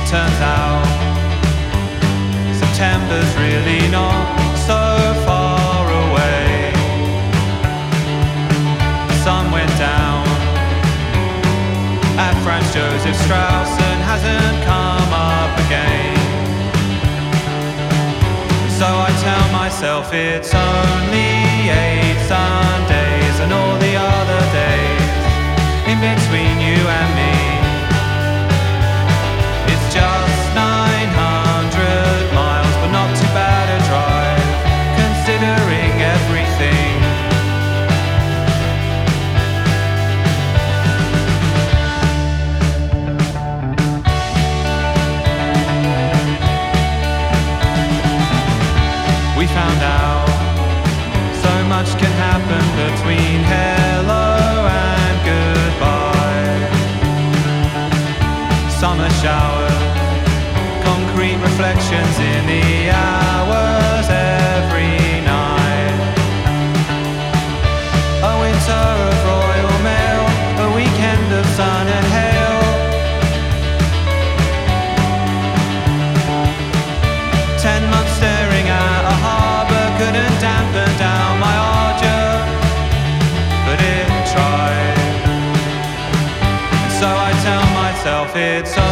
turns out September's really not so far away. The sun went down at Franz Josef Strauss and hasn't come up again. So I tell myself it's only 8 Sundays and all the other days in between you and me. It's just 900 miles, but not too bad a drive, considering everything. We found out so much can happen between hello and goodbye. Summer shower, concrete reflections in the hours every night. A winter of Royal Mail, a weekend of sun and hail. 10 months staring at a harbour couldn't dampen down my ardor, but it tried. And so I tell myself it's